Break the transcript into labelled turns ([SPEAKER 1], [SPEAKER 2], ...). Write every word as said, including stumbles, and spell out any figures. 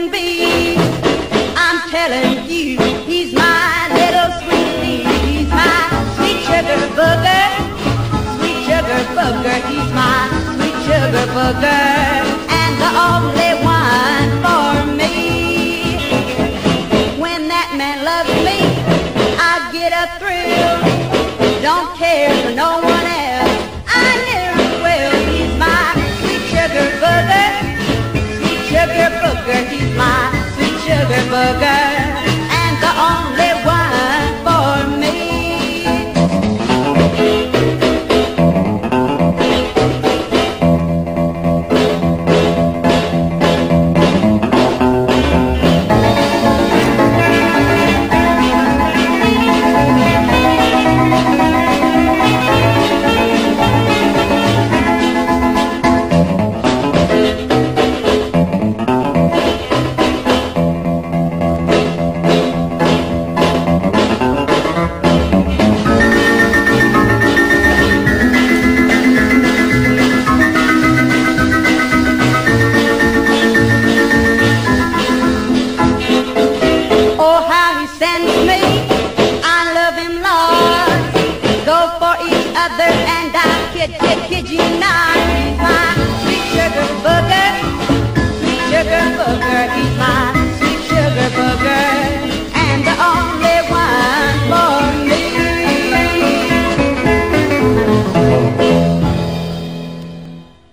[SPEAKER 1] can be. I'm telling you, he's my little sweetie. He's my sweet sugar booger, sweet sugar booger. He's my sweet sugar booger, and the only one for me. When that man loves me, I get a thrill. Don't care for no one else, I never will. He's my sweet sugar booger, sweet sugar booger. He's my sweet sugar booger, and the only one for me. And I kid, kid, kid you not. He's my sweet sugar booger, sweet sugar booger. He's my